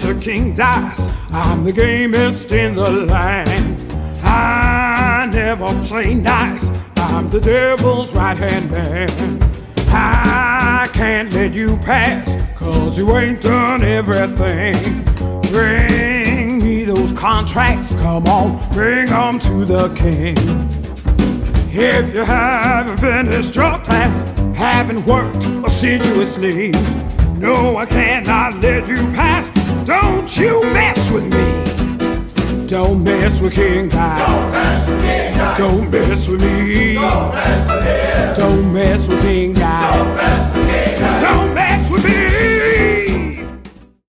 Mr. King Dice. I'm the gamest in the land. I never play nice. I'm the devil's right-hand man. I can't let you pass, 'cause you ain't done everything. Bring me those contracts, come on, bring 'em to the king. If you haven't finished your task, haven't worked assiduously, no, I cannot let you pass. Don't you mess with me. Don't mess with King Dice. Don't mess with King Dice. Don't mess with me. Don't mess with him. Don't mess with King Dice. Don't mess with King Dice. Don't mess